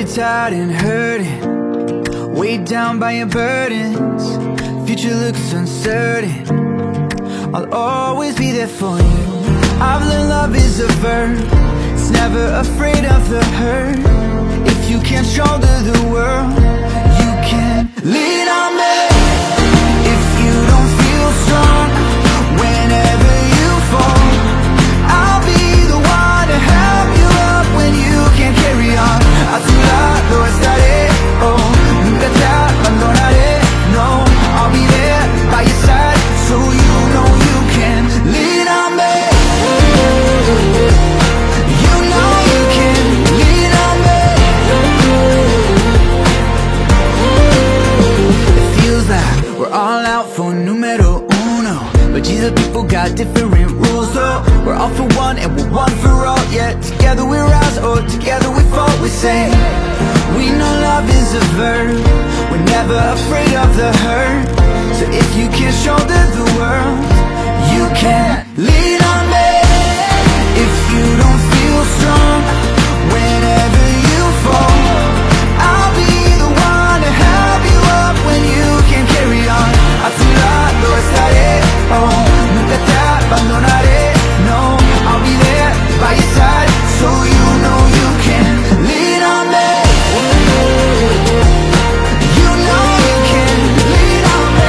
tired and hurting, weighed down by your burdens. Future looks uncertain, I'll always be there for you. I've learned love is a verb, it's never afraid of the hurt. If you can't shoulder the world, you can lean on me. If you don't feel strong, whenever you fall, I'll be the one to help you up when you can't carry on. A tu lado estaré, oh, nunca te abandonaré, no. I'll be there by your side, so you know you can lean on me. You know you can lean on me. It feels like we're all out for numero uno, but Jesus, people got different rules, though. We're all for one and we're one for all. Yeah, together we rise or together we fall. We say we know love is a verb, we're never afraid of the hurt. So if you can't shoulder the world, you can lean on me. If you don't feel strong, whenever you fall, I'll be the one to help you up when you can't carry on. A tu lado estaré, oh, nunca te abandonaré, no. I'll be there by your side, so you know you can lean on me. You know you can lean on me.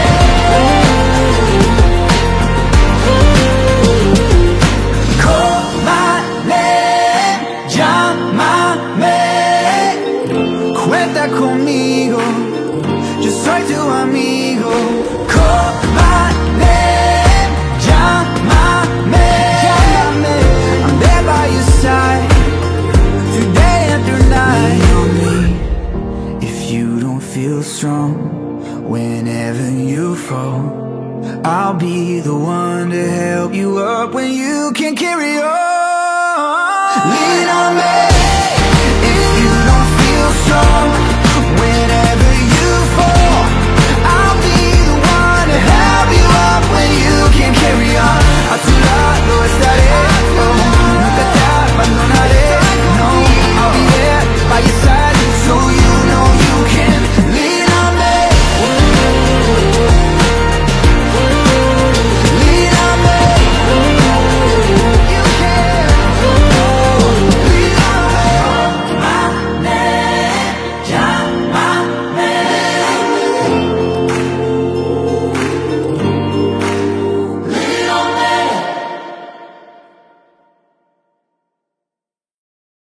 Call my name, llámame, cuenta conmigo, yo soy tu amigo. Call my name, llámame, I'm there by your side, through day and through night. On me, if you don't feel strong, whenever you fall, I'll be the one to help you up when you can't carry on. Lean on me. If you don't feel strong, whenever